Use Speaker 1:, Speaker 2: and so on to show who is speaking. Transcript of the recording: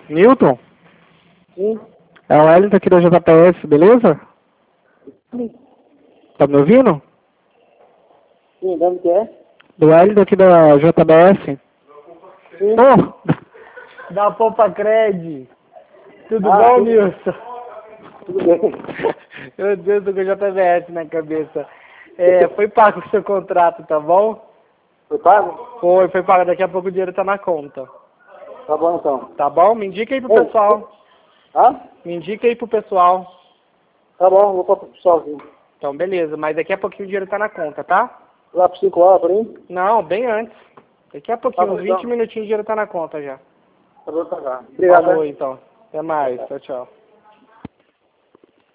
Speaker 1: Newton?
Speaker 2: Sim.
Speaker 1: É o Wellington aqui da JPS, beleza?
Speaker 2: Sim.
Speaker 1: Tá me ouvindo?
Speaker 2: Sim, de onde que é?
Speaker 1: Do Wellington aqui da JBS.
Speaker 2: Sim.
Speaker 1: Pô!
Speaker 3: Da Poupa Cred. Tudo
Speaker 2: Ah,
Speaker 3: bom,
Speaker 2: sim.
Speaker 3: Nilson?
Speaker 2: Tudo bem.
Speaker 3: Meu Deus, tô com JBS na cabeça. É, foi pago o seu contrato, tá bom?
Speaker 2: Foi pago?
Speaker 3: Foi pago. Daqui a pouco o dinheiro tá na conta.
Speaker 2: Tá bom então.
Speaker 3: Tá bom? Me indica aí pro
Speaker 2: Ei,
Speaker 3: pessoal.
Speaker 2: Hã?
Speaker 3: Me indica aí pro pessoal.
Speaker 2: Tá bom, vou para o pessoalzinho.
Speaker 3: Então, beleza. Mas daqui a pouquinho o dinheiro tá na conta, tá?
Speaker 2: Lá por 5 horas, por aí?
Speaker 3: Não, bem antes. Daqui a pouquinho,
Speaker 2: Tá bom,
Speaker 3: uns 20
Speaker 2: então.
Speaker 3: minutinhos o dinheiro tá na conta já.
Speaker 2: Tá bom, tá. Obrigado.
Speaker 3: Falou,
Speaker 2: Né?
Speaker 3: então. Até mais. Tchau, tchau.